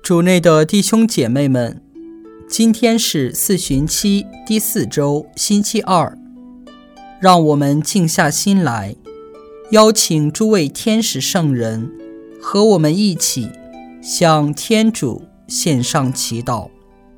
主内的弟兄姐妹们，今天是四旬期第4周星期二，让我们静下心来，邀请诸位天使圣人和我们一起向天主献上祈祷。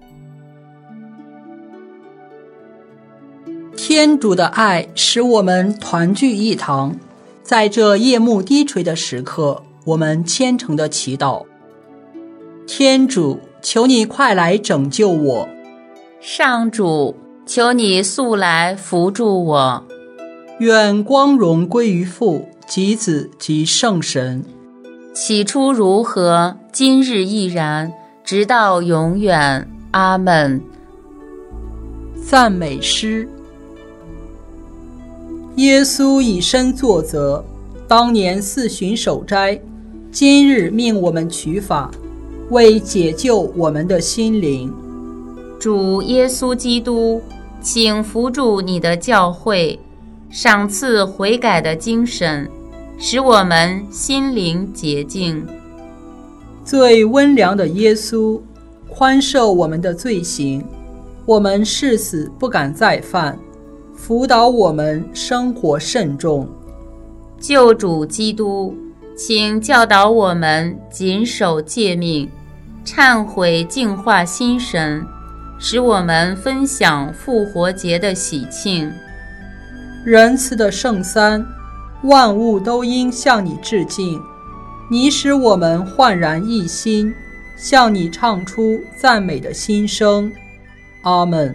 天主的爱使我们团聚一堂，在这夜幕低垂的时刻，我们虔诚地祈祷。天主，求你快来拯救我。 上主，求你速来扶助我。 愿光荣归于父及子及圣神。 起初如何，今日亦然，直到永远。阿们。 赞美诗。耶稣以身作则，当年四旬守斋，今日命我们取法，为解救我们的心灵。 主耶稣基督，请扶助你的教会，赏赐悔改的精神，使我们心灵洁净。 最温良的耶稣，宽赦我们的罪行，我们誓死不敢再犯，辅导我们生活慎重。 救主基督，请教导我们谨守诫命，忏悔净化心神，使我们分享复活节的喜庆。 仁慈的圣三，万物都应向你致敬，你使我们焕然一新，向你唱出赞美的心声。阿们。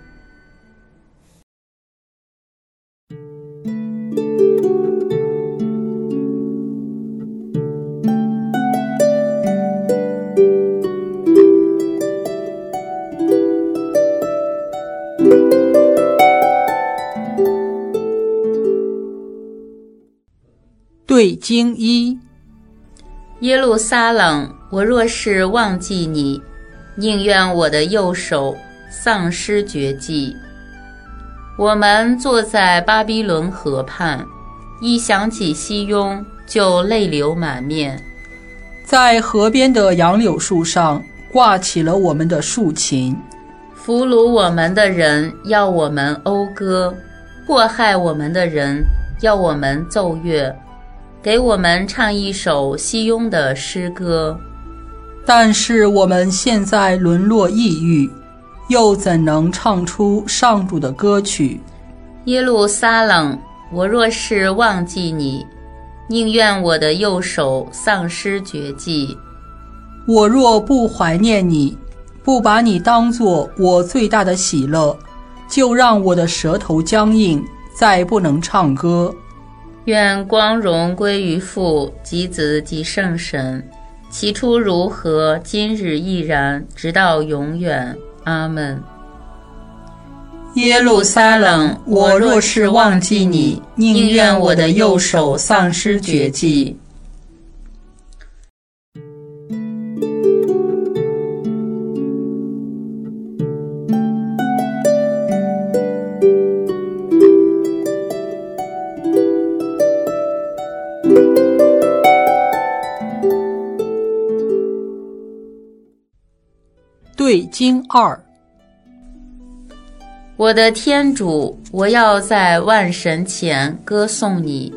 对经一。 耶路撒冷，我若是忘记你，宁愿我的右手丧失绝技。我们坐在巴比伦河畔，一想起西雍就泪流满面。 在河边的杨柳树上挂起了我们的竖琴， 俘虏我们的人要我们讴歌，迫害我们的人要我们奏乐，给我们唱一首西雍的诗歌。 但是我们现在沦落抑郁，又怎能唱出上主的歌曲？ 耶路撒冷，我若是忘记你，宁愿我的右手丧失绝技。 我若不怀念你，不把你当作我最大的喜乐，就让我的舌头僵硬，再不能唱歌。 愿光荣归于父及子及圣神，起初如何，今日亦然，直到永远。阿们。 耶路撒冷，我若是忘记你，宁愿我的右手丧失绝技。对经二。 我的天主，我要在万神前歌颂你。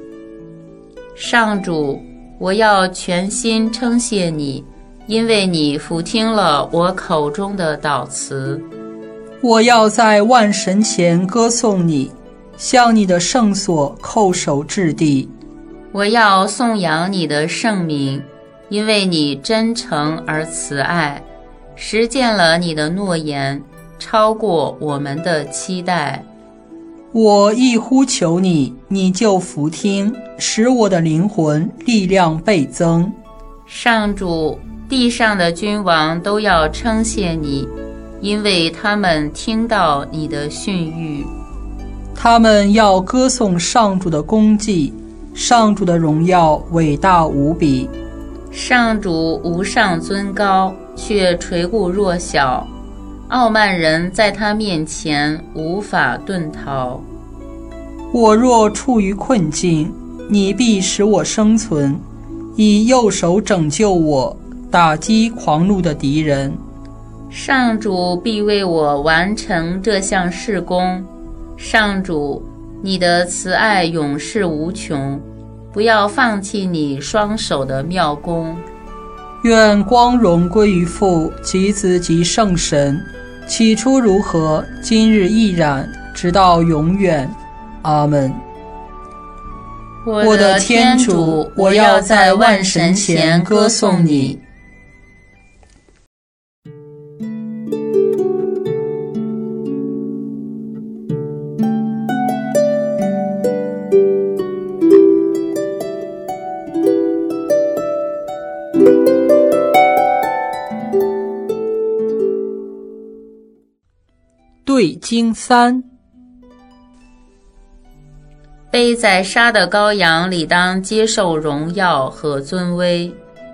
上主，我要全心称谢你，因为你俯听了我口中的祷词。 我要在万神前歌颂你，向你的圣所叩首至地。 我要颂扬你的圣名，因为你真诚而慈爱，实践了你的诺言，超过我们的期待。 我一呼求你，你就俯听，使我的灵魂力量倍增。 上主，地上的君王都要称谢你，因为他们听到你的训谕。 他们要歌颂上主的功绩，上主的荣耀伟大无比。 上主无上尊高，却垂顾弱小，傲慢人在他面前无法遁逃。 我若处于困境，你必使我生存，以右手拯救我， 打击狂怒的敌人。 上主必为我完成这项事工。上主，你的慈爱永世无穷，不要放弃你双手的妙功。 愿光荣归于父及子及圣神，起初如何，今日亦然，直到永远。阿们。我的天主，我要在万神前歌颂你。对经3， 被宰杀的羔羊理当接受荣耀和尊威。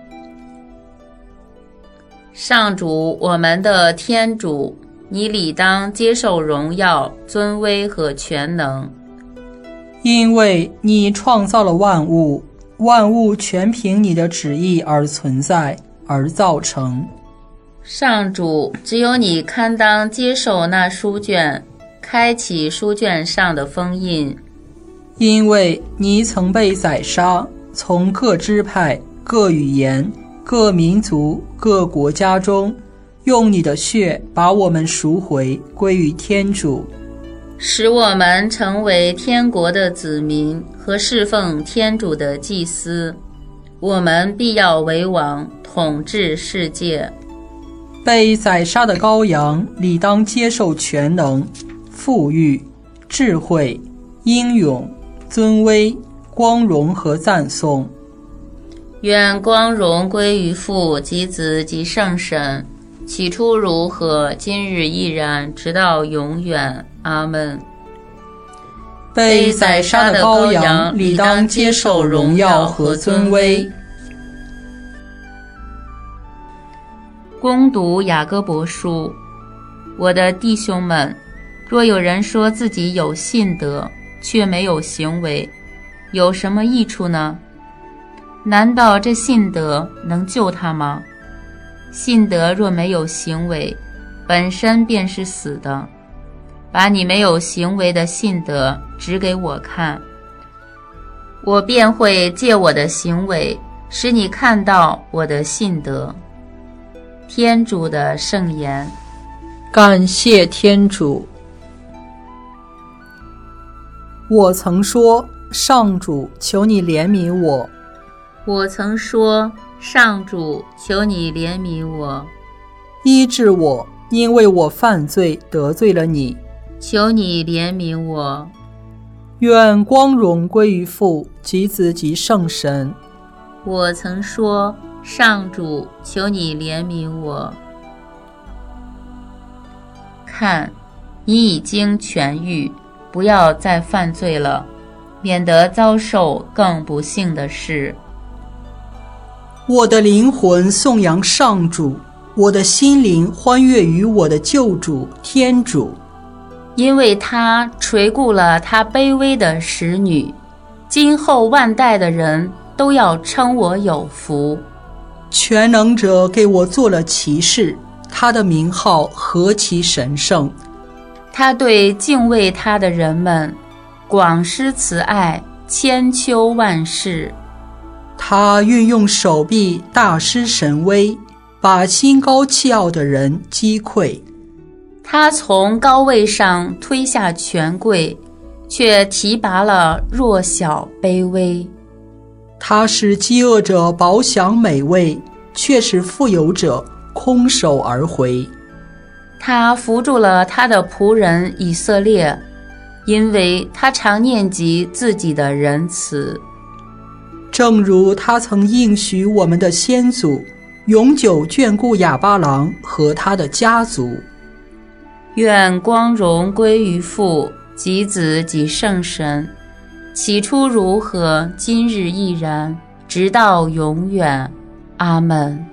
上主，我们的天主，你理当接受荣耀、尊威和全能， 因为你创造了万物，万物全凭你的旨意而存在，而造成。 上主，只有你堪当接受那书卷，开启书卷上的封印， 因为你曾被宰杀，从各支派、各语言、各民族、各国家中，用你的血把我们赎回，归于天主， 使我们成为天国的子民和侍奉天主的祭司。我们必要为王，统治世界。 被宰杀的羔羊理当接受全能、富裕、智慧、英勇、尊威、光荣和赞颂。 愿光荣归于父及子及圣神，起初如何，今日亦然，直到永远。阿们。 被宰杀的羔羊理当接受荣耀和尊威。 攻读雅各伯书。我的弟兄们，若有人说自己有信德，却没有行为，有什么益处呢？难道这信德能救他吗？信德若没有行为，本身便是死的。把你没有行为的信德指给我看，我便会借我的行为，使你看到我的信德。天主的圣言。 感谢天主。我曾说，上主，求你怜悯我。 我曾说，上主，求你怜悯我。 医治我，因为我犯罪得罪了你。 求你怜悯我。 愿光荣归于父及子及圣神。 我曾说，上主，求你怜悯我。看，你已经痊愈，不要再犯罪了，免得遭受更不幸的事。 我的灵魂颂扬上主，我的心灵欢悦于我的救主天主， 因为他垂顾了他卑微的使女，今后万代的人都要称我有福。 全能者给我做了骑士，他的名号何其神圣！ 他对敬畏他的人们广施慈爱，千秋万世。 他运用手臂大施神威，把心高气傲的人击溃。 他从高位上推下权贵，却提拔了弱小卑微。 他使饥饿者饱享美味，却使富有者空手而回。 他扶助了他的仆人以色列，因为他常念及自己的仁慈。 正如他曾应许我们的先祖，永久眷顾亚巴郎和他的家族。 愿光荣归于父及子及圣神，起初如何，今日亦然，直到永远。阿们。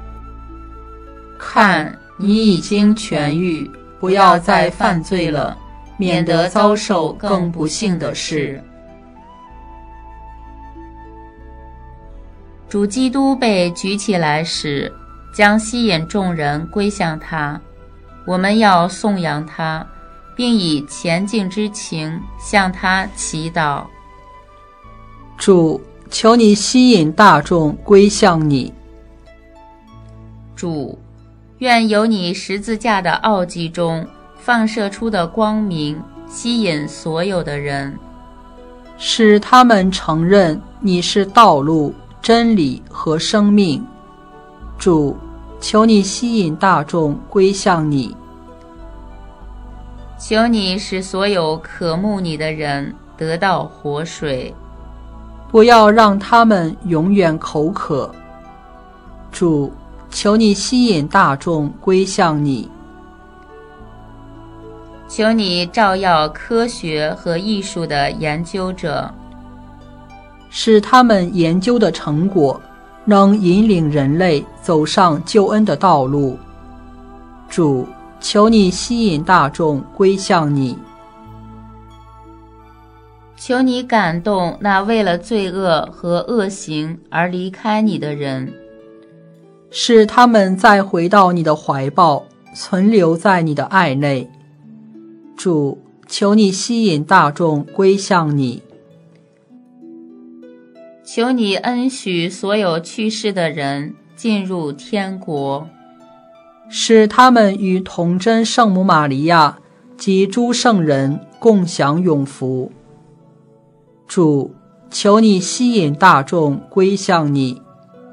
看，你已经痊愈，不要再犯罪了，免得遭受更不幸的事。 主基督被举起来时，将吸引众人归向他。我们要颂扬他，并以虔敬之情向他祈祷。 主，求你吸引大众归向你。 主，愿由你十字架的奥迹中放射出的光明吸引所有的人， 使他们承认你是道路、真理和生命。主，求你吸引大众归向你。 求你使所有渴慕你的人得到活水， 不要让他们永远口渴。主，求你吸引大众归向你。 求你照耀科学和艺术的研究者， 使他们研究的成果能引领人类走上救恩的道路。主，求你吸引大众归向你。 求你感动那为了罪恶和恶行而离开你的人， 使他们再回到你的怀抱，存留在你的爱内。主，求你吸引大众归向你。 求你恩许所有去世的人进入天国， 使他们与童真圣母玛利亚及诸圣人共享永福。主，求你吸引大众归向你。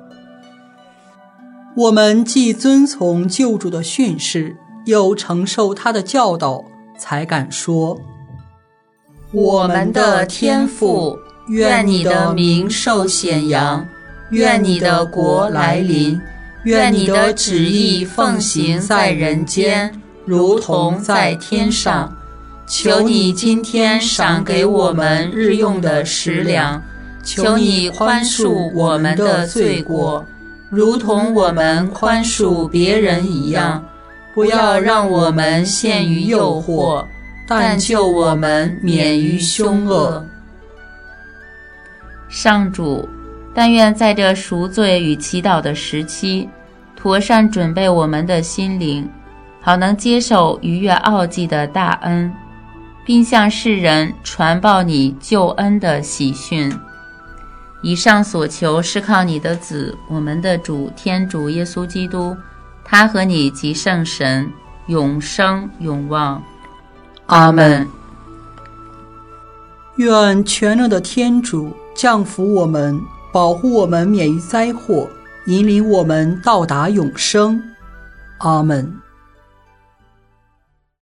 我们既遵从救主的训示，又承受他的教导，才敢说： 我们的天父，愿你的名受显扬，愿你的国来临，愿你的旨意奉行在人间，如同在天上。求你今天赏给我们日用的食粮，求你宽恕我们的罪过，如同我们宽恕别人一样。不要让我们陷于诱惑，但救我们免于凶恶。上主，但愿在这赎罪与祈祷的时期，妥善准备我们的心灵，好能接受逾越奥迹的大恩，并向世人传报你救恩的喜讯。以上所求是靠你的子，我们的主天主耶稣基督，他和你及圣神永生永旺。阿们。 愿全能的天主降福我们，保护我们免于灾祸，引领我们到达永生。阿们。